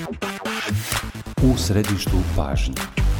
U središtu pažnje.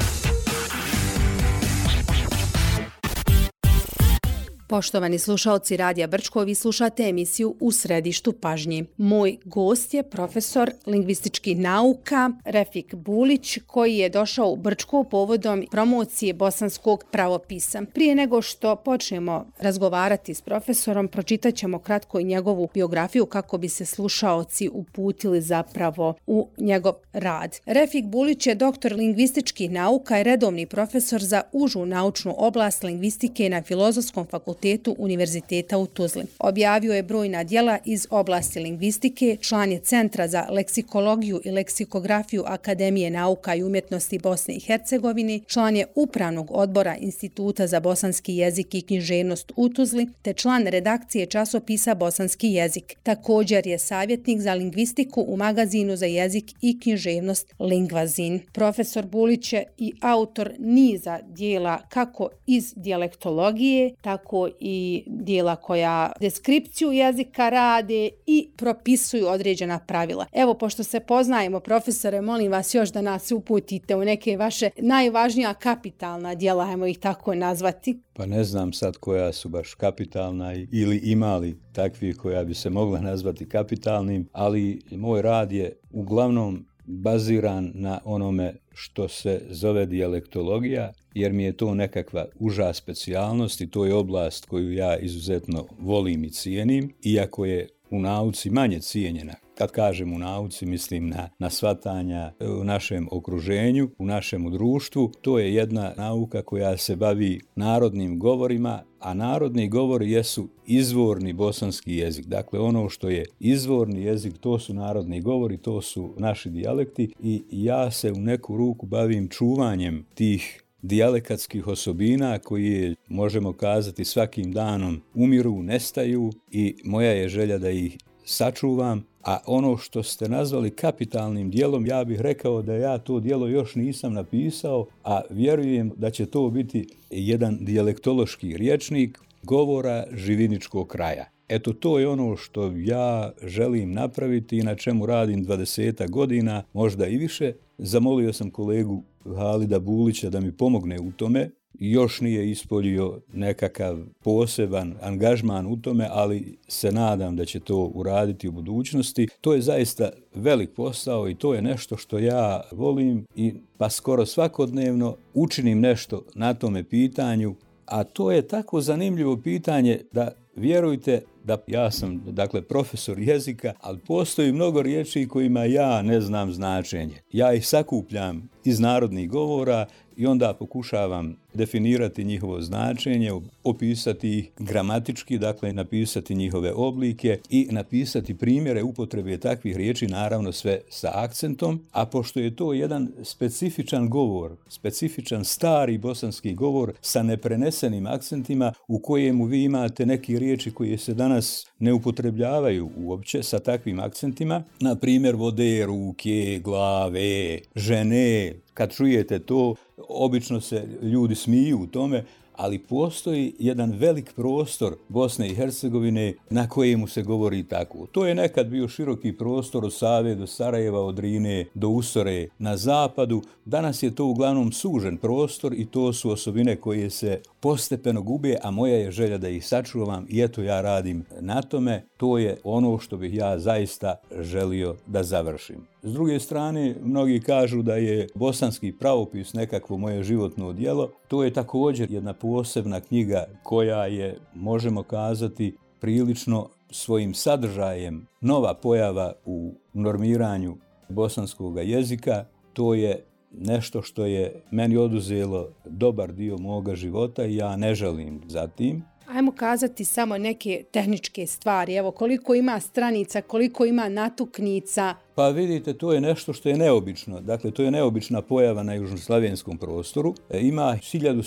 Poštovani slušaoci Radija Brčko, vi slušate emisiju U središtu pažnje. Moj gost je profesor lingvističkih nauka Refik Bulić, koji je došao u Brčko povodom promocije bosanskog pravopisa. Prije nego što počnemo razgovarati s profesorom, pročitat ćemo kratko i njegovu biografiju kako bi se slušaoci uputili zapravo u njegov rad. Refik Bulić je doktor lingvističkih nauka i redovni profesor za užu naučnu oblast lingvistike na Filozofskom fakultetu Univerziteta u Tuzli. Objavio je brojna djela iz oblasti lingvistike, član je Centra za leksikologiju i leksikografiju Akademije nauka i umjetnosti Bosne i Hercegovine, član je Upravnog odbora Instituta za bosanski jezik i književnost u Tuzli, te član redakcije časopisa Bosanski jezik. Također je savjetnik za lingvistiku u magazinu za jezik i književnost Lingvazin. Profesor Bulić je i autor niza djela kako iz dijalektologije, tako i dijela koja deskripciju jezika rade i propisuju određena pravila. Evo, pošto se poznajemo, profesore, molim vas još da nas uputite u neke vaše najvažnija kapitalna djela, ajmo ih tako nazvati. Pa ne znam sad koja su baš kapitalna ili imali takvih koja bi se mogla nazvati kapitalnim, ali moj rad je uglavnom baziran na onome što se zove dijalektologija, jer mi je to nekakva uža specijalnost i to je oblast koju ja izuzetno volim i cijenim, iako je u nauci manje cijenjena. Kad kažem u nauci, mislim na shvatanja u našem okruženju, u našem društvu. To je jedna nauka koja se bavi narodnim govorima, a narodni govori jesu izvorni bosanski jezik. Dakle, ono što je izvorni jezik, to su narodni govori, to su naši dijalekti i ja se u neku ruku bavim čuvanjem tih dijalekatskih osobina koje, možemo kazati, svakim danom umiru, nestaju i moja je želja da ih sačuvam. A ono što ste nazvali kapitalnim djelom, ja bih rekao da ja to djelo još nisam napisao, a vjerujem da će to biti jedan dijalektološki rječnik govora živiničkog kraja. Eto, to je ono što ja želim napraviti i na čemu radim 20 godina, možda i više. Zamolio sam kolegu Halida Bulića da mi pomogne u tome. Još nije ispolio nekakav poseban angažman u tome, ali se nadam da će to uraditi u budućnosti. To je zaista velik posao i to je nešto što ja volim i pa skoro svakodnevno učinim nešto na tome pitanju, a to je tako zanimljivo pitanje da vjerujte da ja sam, dakle, profesor jezika, ali postoji mnogo riječi kojima ja ne znam značenje. Ja ih sakupljam iz narodnih govora i onda pokušavam definirati njihovo značenje, opisati ih gramatički, dakle napisati njihove oblike i napisati primjere upotrebe takvih riječi, naravno sve sa akcentom, a pošto je to jedan specifičan govor, specifičan stari bosanski govor sa neprenesenim akcentima u kojemu vi imate neke riječi koje se danas ne upotrebljavaju uopće sa takvim akcentima, na primjer vode, ruke, glave, žene. Kad čujete to, obično se ljudi smiju u tome, ali postoji jedan velik prostor Bosne i Hercegovine na kojemu se govori tako. To je nekad bio široki prostor od Save do Sarajeva, od Drine do Usore na zapadu. Danas je to uglavnom sužen prostor i to su osobine koje se postepeno gube, a moja je želja da ih sačuvam i eto ja radim na tome. To je ono što bih ja zaista želio da završim. S druge strane, mnogi kažu da je bosanski pravopis nekakvo moje životno djelo. To je također jedna posebna knjiga koja je, možemo kazati, prilično svojim sadržajem nova pojava u normiranju bosanskog jezika. To je nešto što je meni oduzelo dobar dio moga života i ja ne želim za tim. Ajmo kazati samo neke tehničke stvari. Evo, koliko ima stranica, koliko ima natuknica. Pa vidite, to je nešto što je neobično. Dakle, to je neobična pojava na južnoslavenskom prostoru. Ima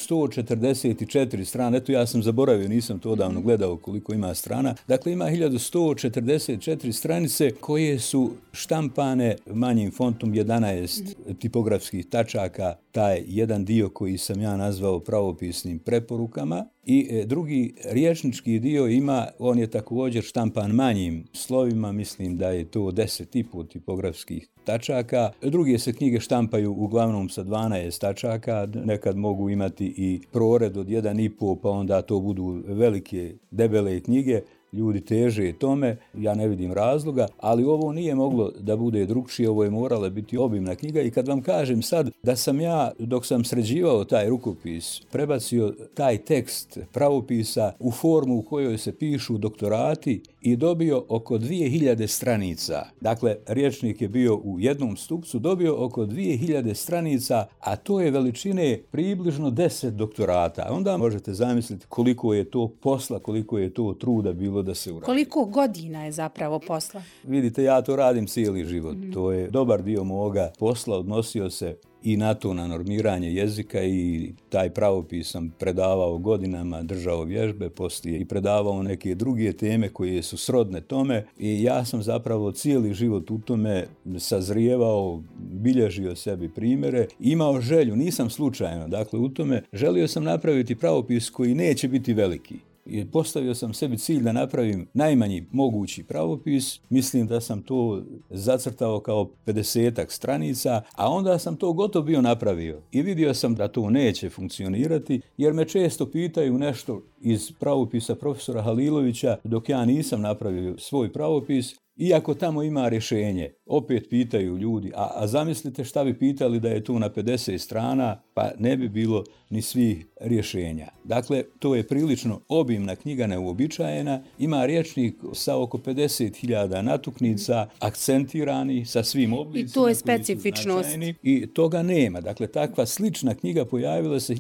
1144 strane. Eto, ja sam zaboravio, nisam to odavno gledao koliko ima strana. Dakle, ima 1144 stranice koje su štampane manjim fontom 11 tipografskih tačaka. Taj jedan dio koji sam ja nazvao pravopisnim preporukama. I drugi rječnički dio ima, on je također štampan manjim slovima, mislim da je to 10,5 tipografskih tačaka. Druge se knjige štampaju uglavnom sa 12 tačaka, nekad mogu imati i prored od 1,5, pa onda to budu velike, debele knjige. Ljudi teže tome, ja ne vidim razloga, ali ovo nije moglo da bude drukčije, ovo je morala biti obimna knjiga i kad vam kažem sad da sam ja, dok sam sređivao taj rukopis, prebacio taj tekst pravopisa u formu u kojoj se pišu doktorati i dobio oko 2000 stranica. Dakle, rječnik je bio u jednom stupcu, dobio oko 2000 stranica, a to je veličine približno 10 doktorata. Onda možete zamisliti koliko je to posla, koliko je to truda bilo da se uradi. Koliko godina je zapravo posla? Vidite, ja to radim cijeli život. To je dobar dio moga posla, odnosio se i na to, na normiranje jezika, i taj pravopis sam predavao godinama, držao vježbe, poslije i predavao neke druge teme koje su srodne tome i ja sam zapravo cijeli život u tome sazrijevao, bilježio sebi primjere, imao želju, nisam slučajno, dakle u tome želio sam napraviti pravopis koji neće biti veliki. I postavio sam sebi cilj da napravim najmanji mogući pravopis. Mislim da sam to zacrtao kao 50-ak stranica, a onda sam to gotovo bio napravio. I vidio sam da to neće funkcionirati, jer me često pitaju nešto iz pravopisa profesora Halilovića, dok ja nisam napravio svoj pravopis. Iako tamo ima rješenje, opet pitaju ljudi, a zamislite šta bi pitali da je tu na 50 strana, pa ne bi bilo ni svih rješenja. Dakle, to je prilično obimna knjiga, neuobičajena, ima rječnik sa oko 50.000 natuknica, akcentirani sa svim oblicima. I to je specifičnost. I toga nema. Dakle, takva slična knjiga pojavila se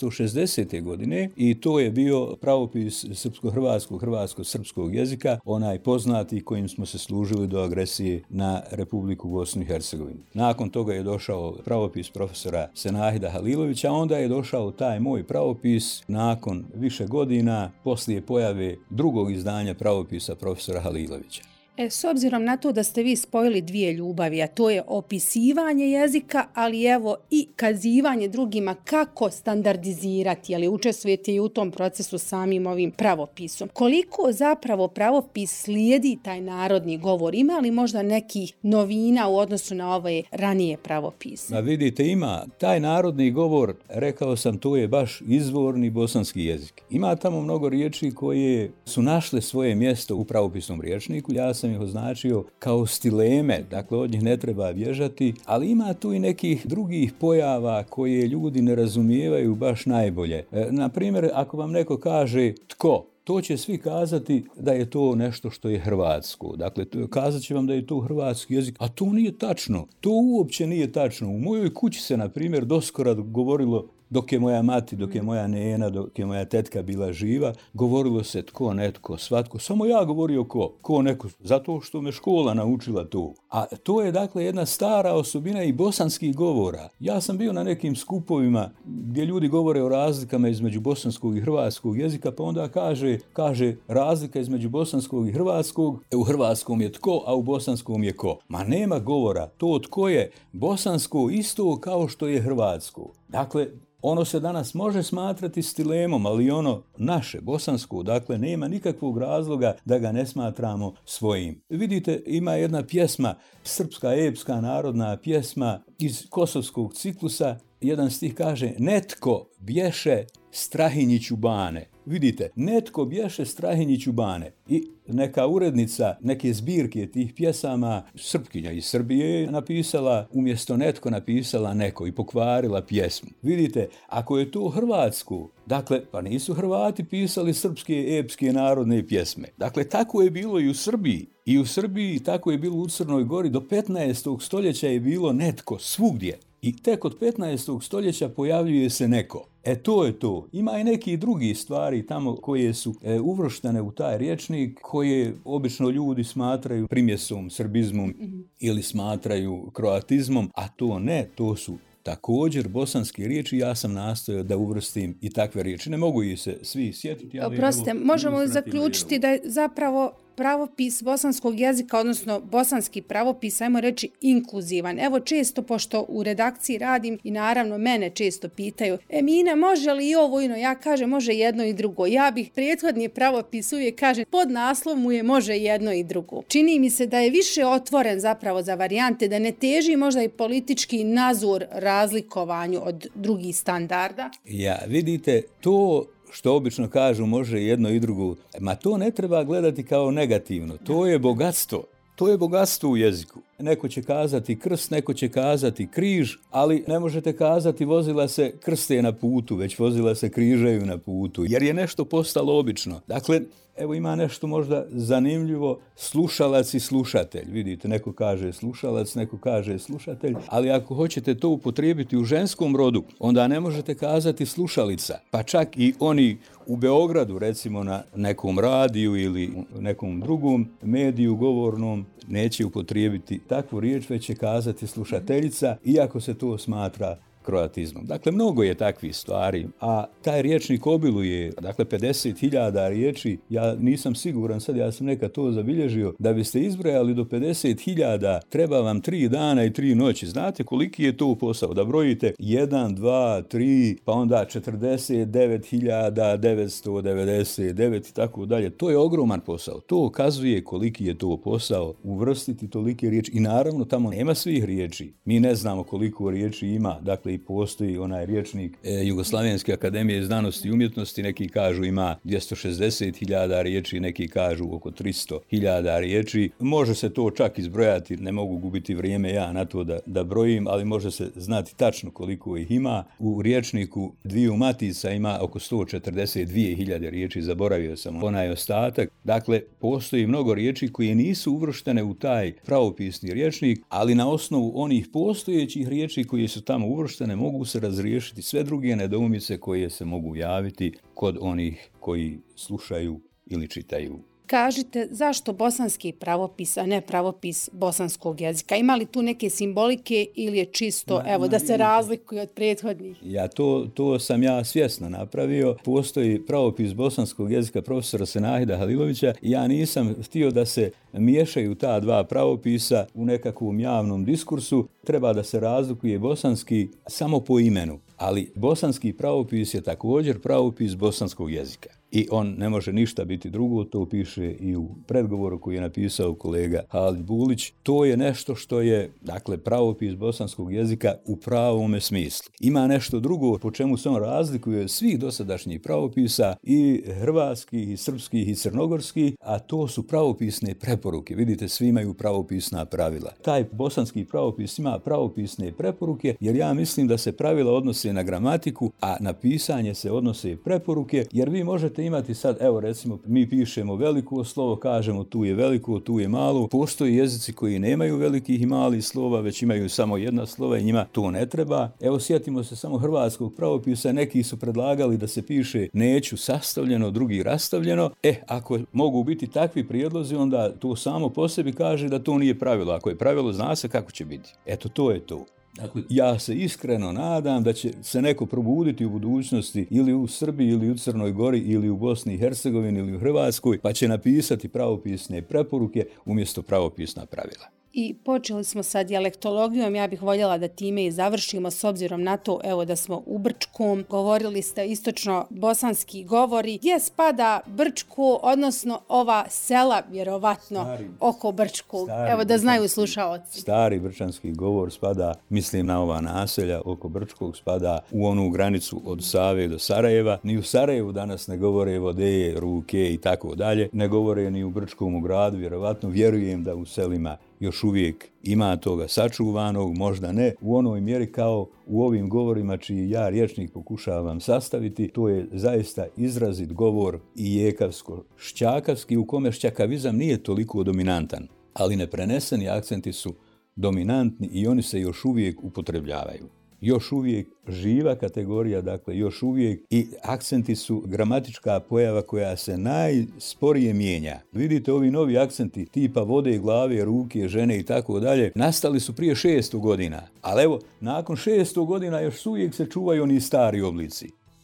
1960. godine i to je bio pravopis srpsko-hrvatskog, hrvatsko-srpskog jezika, onaj poznati kojim smo se služili do agresije na Republiku Bosnu i Hercegovinu. Nakon toga je došao pravopis profesora Senahida Halilovića, a onda je došao taj moj pravopis nakon više godina poslije pojave drugog izdanja pravopisa profesora Halilovića. S obzirom na to da ste vi spojili dvije ljubavi, a to je opisivanje jezika, ali evo i kazivanje drugima kako standardizirati, ali učestvujete i u tom procesu samim ovim pravopisom. Koliko zapravo pravopis slijedi taj narodni govor? Ima li možda nekih novina u odnosu na ove ranije pravopise? Ma vidite, ima. Taj narodni govor, rekao sam, to je baš izvorni bosanski jezik. Ima tamo mnogo riječi koje su našle svoje mjesto u pravopisnom rječniku. Ja sam ih označio kao stileme, dakle od njih ne treba bježati, ali ima tu i nekih drugih pojava koje ljudi ne razumijevaju baš najbolje. Na primjer, ako vam neko kaže tko, to će svi kazati da je to nešto što je hrvatsko. Dakle, kazat će vam da je to hrvatski jezik, a to nije tačno. To uopće nije tačno. U mojoj kući se, na primjer, doskora govorilo, dok je moja mati, dok je moja nena, dok je moja tetka bila živa, govorilo se tko, netko, svatko. Samo ja govorio ko neko, zato što me škola naučila to. A to je dakle jedna stara osobina i bosanskih govora. Ja sam bio na nekim skupovima gdje ljudi govore o razlikama između bosanskog i hrvatskog jezika, pa onda kaže razlika između bosanskog i hrvatskog, u hrvatskom je tko, a u bosanskom je ko. Ma nema govora, to tko je bosansko isto kao što je hrvatsko. Dakle, ono se danas može smatrati stilemom, ali ono naše, bosansko, dakle, nema nikakvog razloga da ga ne smatramo svojim. Vidite, ima jedna pjesma, srpska epska narodna pjesma iz kosovskog ciklusa, jedan stih kaže: netko bješe Strahinjiću bane. Vidite, netko bješe Strahinjiću bane. I neka urednica neke zbirke tih pjesama, Srpkinja iz Srbije, je napisala, umjesto netko napisala neko i pokvarila pjesmu. Vidite, ako je to hrvatsko, dakle, pa nisu Hrvati pisali srpske epske narodne pjesme. Dakle, tako je bilo i u Srbiji. I u Srbiji tako je bilo u Crnoj Gori. Do 15. stoljeća je bilo netko svugdje. I tek od 15. stoljeća pojavljuje se neko. To je to. Ima i neki drugi stvari tamo koje su uvrštene u taj rječnik, koje obično ljudi smatraju primjesom, srbizmom ili smatraju kroatizmom, a to ne, to su također bosanske riječi. Ja sam nastojao da uvrstim i takve riječi. Ne mogu ih se svi sjetiti, ali... Oprostite, možemo zaključiti da je zapravo pravopis bosanskog jezika, odnosno bosanski pravopis, ajmo reći, inkluzivan? Evo, često, pošto u redakciji radim i naravno mene često pitaju, Mina, može li i ovo ino? Ja kažem, može jedno i drugo. Ja bih prethodni pravopis uvijek kažem, pod naslov mu je može jedno i drugo. Čini mi se da je više otvoren zapravo za varijante, da ne teži možda i politički nazor razlikovanju od drugih standarda. Ja, vidite, to što obično kažu može jedno i drugo, ma to ne treba gledati kao negativno, to je bogatstvo. To je bogatstvo u jeziku. Neko će kazati krst, neko će kazati križ, ali ne možete kazati vozila se krste na putu, već vozila se križaju na putu, jer je nešto postalo obično. Dakle, evo ima nešto možda zanimljivo, slušalac i slušatelj. Vidite, neko kaže slušalac, neko kaže slušatelj, ali ako hoćete to upotrijebiti u ženskom rodu, onda ne možete kazati slušalica. Pa čak i oni u Beogradu, recimo na nekom radiju ili nekom drugom mediju govornom, neće upotrijebiti takvu riječ, već će kazati slušateljica, iako se to smatra kroatizmom. Dakle, mnogo je takvih stvari, a taj riječnik obiluje, dakle, 50.000 riječi, ja nisam siguran, sad ja sam nekad to zabilježio, da biste izbrojali do 50.000, treba vam 3 dana i 3 noći. Znate koliki je to posao? Da brojite 1, 2, 3, pa onda 49.999 i tako dalje. To je ogroman posao. To ukazuje koliki je to posao, uvrstiti tolike riječi. I naravno, tamo nema svih riječi. Mi ne znamo koliko riječi ima, dakle, i postoji onaj riječnik Jugoslavenske akademije znanosti i umjetnosti, neki kažu ima 260.000 riječi, neki kažu oko 300.000 riječi. Može se to čak izbrojati, ne mogu gubiti vrijeme ja na to da brojim, ali može se znati tačno koliko ih ima. U riječniku Dviju matica ima oko 142.000 riječi, zaboravio sam onaj ostatak. Dakle, postoji mnogo riječi koje nisu uvrštene u taj pravopisni riječnik, ali na osnovu onih postojećih riječi koje su tamo uvrštene mogu se razriješiti sve druge nedoumice koje se mogu javiti kod onih koji slušaju ili čitaju. Kažite, zašto bosanski pravopis, a ne pravopis bosanskog jezika? Ima li tu neke simbolike ili je čisto, da se razlikuje od prethodnih? To sam ja svjesno napravio. Postoji pravopis bosanskog jezika profesora Senahida Halilovića i ja nisam htio da se miješaju ta dva pravopisa u nekakvom javnom diskursu. Treba da se razlikuje bosanski samo po imenu, ali bosanski pravopis je također pravopis bosanskog jezika. I on ne može ništa biti drugo, to piše i u predgovoru koji je napisao kolega Halid Bulić. To je nešto što je, dakle, pravopis bosanskog jezika u pravome smislu. Ima nešto drugo po čemu se on razlikuje svih dosadašnjih pravopisa, i hrvatskih, i srpskih, i crnogorskih, a to su pravopisne preporuke. Vidite, svi imaju pravopisna pravila. Taj bosanski pravopis ima pravopisne preporuke, jer ja mislim da se pravila odnose na gramatiku, a na pisanje se odnose preporuke, jer vi možete imati sad, evo recimo, mi pišemo veliko slovo, kažemo tu je veliko, tu je malo. Postoji jezici koji nemaju velikih i malih slova, već imaju samo jedna slova i njima to ne treba. Evo, sjetimo se samo hrvatskog pravopisa, neki su predlagali da se piše neću sastavljeno, drugi rastavljeno. Ako mogu biti takvi prijedlozi, onda to samo po sebi kaže da to nije pravilo. Ako je pravilo, zna se kako će biti. Eto, to je to. Dakle, ja se iskreno nadam da će se neko probuditi u budućnosti ili u Srbiji, ili u Crnoj Gori, ili u Bosni i Hercegovini, ili u Hrvatskoj, pa će napisati pravopisne preporuke umjesto pravopisna pravila. I počeli smo sa dijalektologijom, ja bih voljela da time i završimo s obzirom na to, da smo u Brčkom, govorili ste istočno-bosanski govori. Gdje spada Brčko, odnosno ova sela, vjerovatno, oko Brčkog? Da znaju slušaoci. Stari brčanski govor spada, mislim na ova naselja oko Brčkog, spada u onu granicu od Save do Sarajeva. Ni u Sarajevu danas ne govore vode, ruke i tako dalje. Ne govore ni u Brčkom gradu, vjerovatno. Vjerujem da u selima još uvijek ima toga sačuvanog, možda ne u onoj mjeri kao u ovim govorima čiji ja rječnik pokušavam sastaviti. To je zaista izrazit govor i jekavsko-šćakavski, u kome šćakavizam nije toliko dominantan, ali nepreneseni akcenti su dominantni i oni se još uvijek upotrebljavaju. Još uvijek živa kategorija, dakle još uvijek, i akcenti su gramatička pojava koja se najsporije mijenja. Vidite, ovi novi akcenti tipa vode, glave, ruke, žene i tako dalje, nastali su prije 600 godina. Ali evo, nakon 600 godina još uvijek se čuvaju oni stari oblici.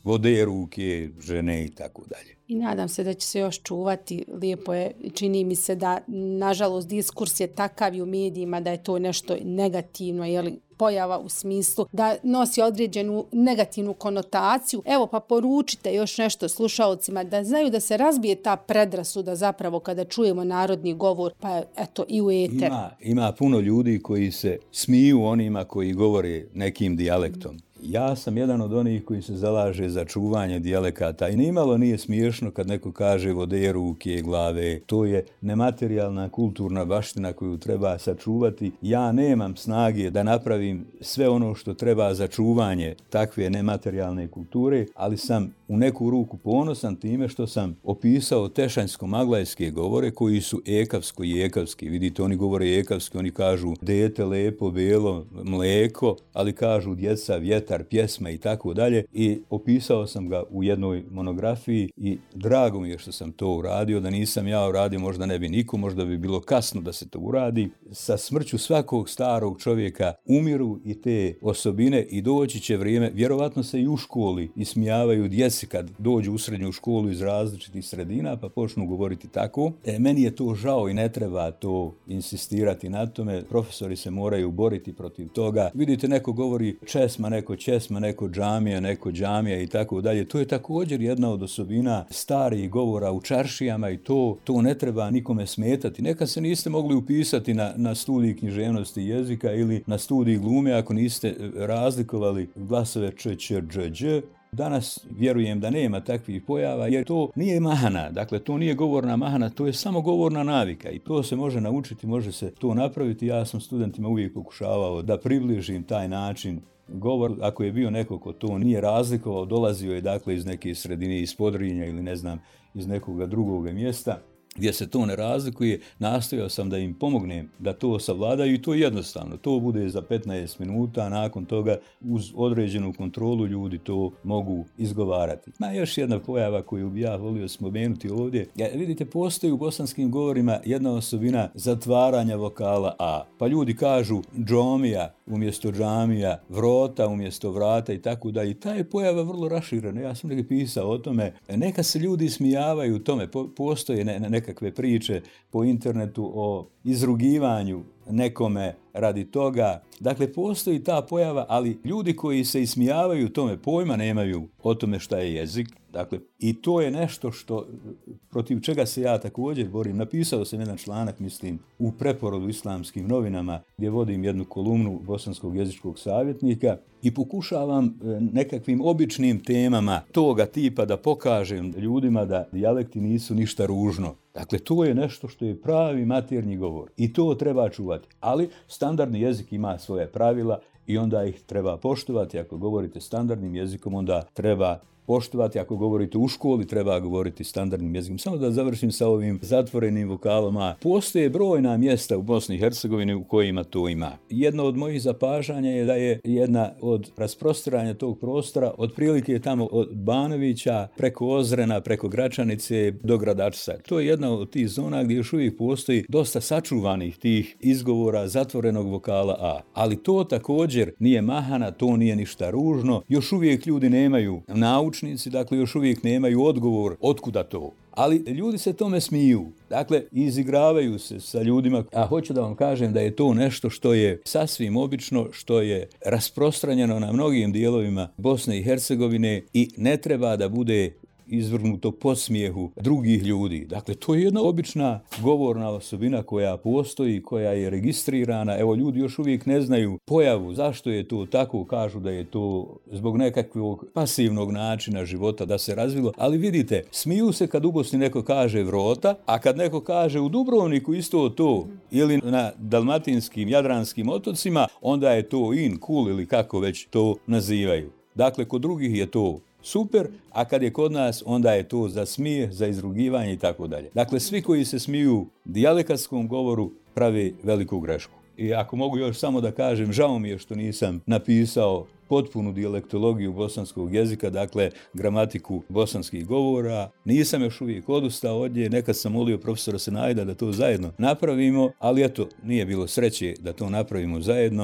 vode ruke, žene i tako dalje. I nadam se da će se još čuvati. Lijepo je, čini mi se da, nažalost, diskurs je takav i u medijima da je to nešto negativno, jeli, pojava u smislu da nosi određenu negativnu konotaciju. Evo, pa poručite još nešto slušaocima da znaju da se razbije ta predrasuda zapravo kada čujemo narodni govor, pa eto i u eter. Ima puno ljudi koji se smiju onima koji govore nekim dijalektom. Ja sam jedan od onih koji se zalaže za čuvanje dijalekata i nimalo nije smiješno kad neko kaže vode ruke, glave. To je nematerijalna kulturna baština koju treba sačuvati. Ja nemam snage da napravim sve ono što treba za čuvanje takve nematerijalne kulture, ali sam u neku ruku ponosan time što sam opisao tešanjsko-maglajske govore koji su ekavsko-jekavski. Vidite, oni govore ekavski, oni kažu dete, lepo, belo, mleko, ali kažu djeca, vjetar, pjesma i tako dalje. I opisao sam ga u jednoj monografiji i drago mi je što sam to uradio. Da nisam ja uradio, možda ne bi niko, možda bi bilo kasno da se to uradi. Sa smrću svakog starog čovjeka umiru i te osobine i doći će vrijeme, vjerovatno se i u školi ismijavaju djeci kad dođu u srednju školu iz različitih sredina pa počnu govoriti tako. Meni je to žao i ne treba to insistirati na tome. Profesori se moraju boriti protiv toga. Vidite, neko govori česma, neko česma, neko džamija, neko džamija i tako dalje. To je također jedna od osobina starih govora u čaršijama i to ne treba nikome smetati. Nekad se niste mogli upisati na studij književnosti jezika ili na studij glume ako niste razlikovali glasove č, č, dž, dž. Danas vjerujem da nema takvih pojava jer to nije mahana, dakle to nije govorna mahana, to je samo govorna navika i to se može naučiti, može se to napraviti. Ja sam studentima uvijek pokušavao da približim taj način govor. Ako je bio neko ko to nije razlikovao, dolazio je dakle iz neke sredine, iz Podrinja ili ne znam, iz nekoga drugoga mjesta gdje se to ne razlikuje, nastojao sam da im pomognem da to savladaju i to je jednostavno. To bude za 15 minuta, nakon toga uz određenu kontrolu ljudi to mogu izgovarati. Ma još jedna pojava koju bi ja volio spomenuti ovdje. Vidite, postoji u bosanskim govorima jedna osobina zatvaranja vokala A. Pa ljudi kažu džomija umjesto džamija, vrota umjesto vrata i tako dalje. I ta je pojava vrlo raširena. Ja sam negdje pisao o tome. Neka se ljudi smijavaju tome. Postoje nekakve priče po internetu o izrugivanju nekome radi toga. Dakle, postoji ta pojava, ali ljudi koji se ismijavaju tome pojma nemaju o tome šta je jezik. Dakle, i to je nešto što, protiv čega se ja također borim. Napisao sam jedan članak, mislim, u Preporodu islamskim novinama, gdje vodim jednu kolumnu Bosanskog jezičkog savjetnika i pokušavam nekakvim običnim temama toga tipa da pokažem ljudima da dijalekti nisu ništa ružno. Dakle, to je nešto što je pravi maternji govor i to treba čuvati. Ali standardni jezik ima svoje pravila i onda ih treba poštovati. Ako govorite standardnim jezikom, onda treba poštovati. Ako govorite u školi, treba govoriti standardnim jezikom. Samo da završim sa ovim zatvorenim vokalama. Postoje brojna mjesta u Bosni i Hercegovini u kojima to ima. Jedno od mojih zapažanja je da je jedna od rasprostiranja tog prostora otprilike tamo od Banovića preko Ozrena, preko Gračanice do Gradačca. To je jedna od tih zona gdje još uvijek postoji dosta sačuvanih tih izgovora zatvorenog vokala A. Ali to također nije mahana, to nije ništa ružno. Još uvijek ljudi nemaju naučnici, dakle još uvijek nemaju odgovor otkuda to. Ali ljudi se tome smiju. Dakle, izigravaju se sa ljudima. A hoću da vam kažem da je to nešto što je sasvim obično, što je rasprostranjeno na mnogim dijelovima Bosne i Hercegovine i ne treba da bude izvrgnuto podsmijehu drugih ljudi. Dakle, to je jedna obična govorna osobina koja postoji, koja je registrirana. Evo, ljudi još uvijek ne znaju pojavu. Zašto je to tako? Kažu da je to zbog nekakvog pasivnog načina života da se razvilo. Ali vidite, smiju se kad u Bosni neko kaže vrota, a kad neko kaže u Dubrovniku isto to, ili na dalmatinskim, jadranskim otocima, onda je to in, cool ili kako već to nazivaju. Dakle, kod drugih je to super, a kad je kod nas, onda je to za smijeh, za izrugivanje i tako dalje. Dakle, svi koji se smiju dijalektskom govoru prave veliku grešku. I ako mogu još samo da kažem, žao mi je što nisam napisao potpunu dijalektologiju bosanskog jezika, dakle gramatiku bosanskih govora. Nisam još uvijek odustao od nje, nekad sam molio profesora Senajda da to zajedno napravimo, ali eto, nije bilo sreće da to napravimo zajedno.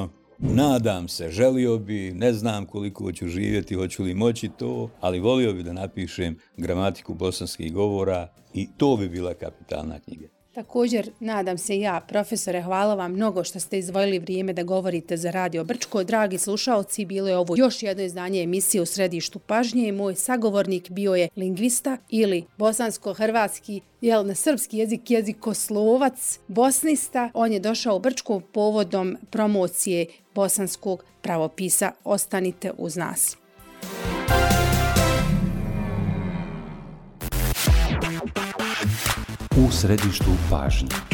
Nadam se, želio bi, ne znam koliko ću živjeti, hoću li moći to, ali volio bi da napišem gramatiku bosanskih govora i to bi bila kapitalna knjiga. Također, nadam se ja, profesore, hvala vam mnogo što ste izdvojili vrijeme da govorite za Radio Brčko. Dragi slušaoci, bilo je ovo još jedno izdanje emisije U središtu pažnje i moj sagovornik bio je lingvista ili bosansko-hrvatski, na srpski jezik jezikoslovac, bosnista. On je došao u Brčko povodom promocije bosanskog pravopisa. Ostanite uz nas. U središtu pažnje.